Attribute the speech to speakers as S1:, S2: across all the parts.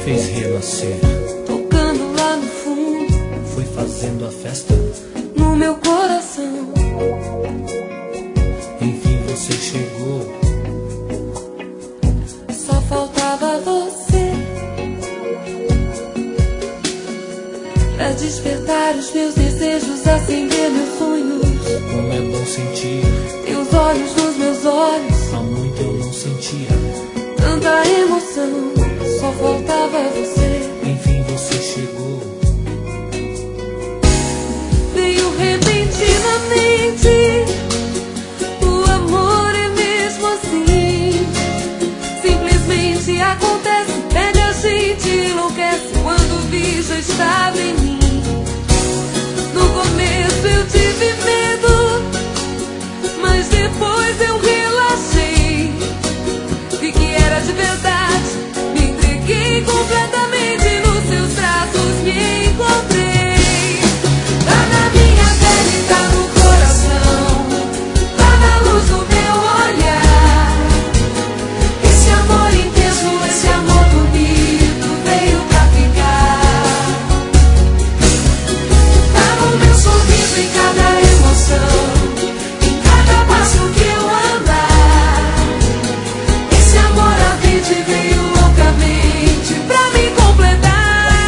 S1: fez renascer.
S2: Tocando lá no fundo,
S1: Foi fazendo a festa.
S2: no meu coração.
S1: Enfim você chegou.
S2: Só faltava você pra despertar os meus desejos, acender meus sonhos.
S1: Como é bom sentir.
S2: Teus olhos nos meus olhos,
S1: Há muito eu não sentia.
S2: tanta emoção. Só faltava você.
S1: Enfim você chegou.
S2: Veio repentinamente. O amor é mesmo assim. Simplesmente acontece, pega a gente, enlouquece. Quando vi, já estava em mim. No começo eu tive medo, mas depois eu relaxei. Vi que era de verdade, me entreguei completamente. Nos seus braços me encontrei. Tá na minha pele, tá no coração, tá na luz do meu olhar. Esse amor intenso, esse amor bonito veio pra ficar. Tá no meu sorriso, em cada emoção, em cada passo que eu andar. Esse amor ardente veio loucamente pra me completar.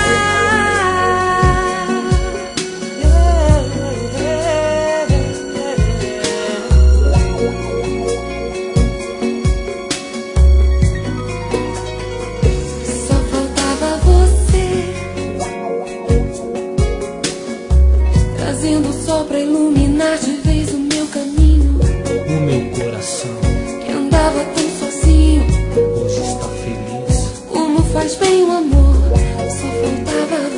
S2: Só faltava você, trazendo o sol pra iluminar de vez o meu caminho.
S1: O meu coração
S2: Que andava tão sozinho,
S1: hoje está feliz.
S2: como faz bem o amor. Só faltava